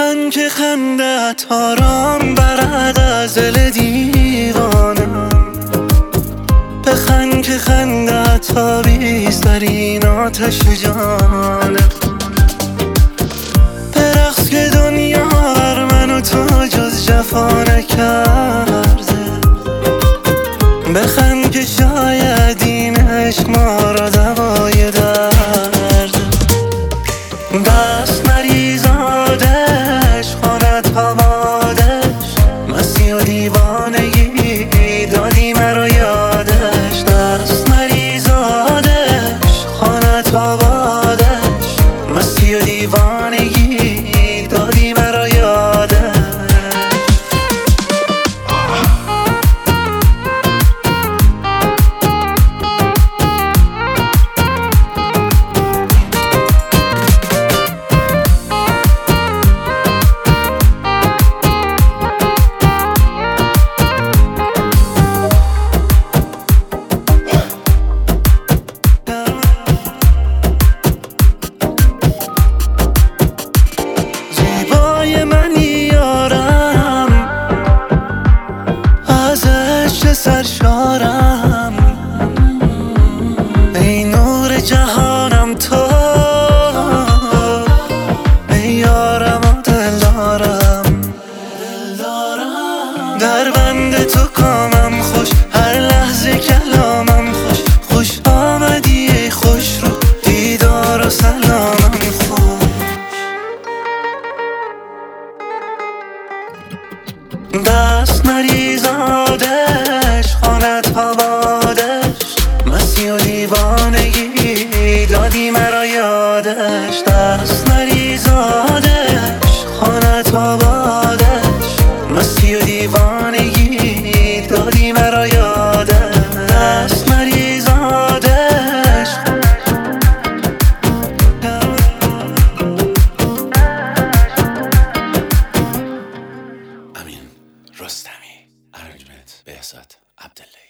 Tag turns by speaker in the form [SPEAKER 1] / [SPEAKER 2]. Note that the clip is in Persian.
[SPEAKER 1] بخند که خندت آرام برد از دل دیوانم، بخند که خندت تابیز در این آتش جانم، برقص که دنیا بر من و تو جز جفا نکرده، بخند که شاید این عشق ما را دوای درده، دست نریز آدش خانت آبادش، مستی و دیوانگی دادی مرا یادش، دست نریز آدش خانت آبادش، مستی و دیوانگی دادی مرا یادش. سرشارم ای نور جهانم تو، ای یارم و دلدارم، در بند تو کامم خوش، هر لحظه کلامم خوش، خوش آمدی ای خوش رو دیدار و سلامم خوش، دست نریز آدش خانت آبادش، مستی و دیوانگی دادی مرا یادش، دست نریز آدش خانت آبادش، مستی و دیوانگی دادی مرا یادش، دست نریز آدش.
[SPEAKER 2] امین رستمی، ارنجمنت بهزاد عبداللهی.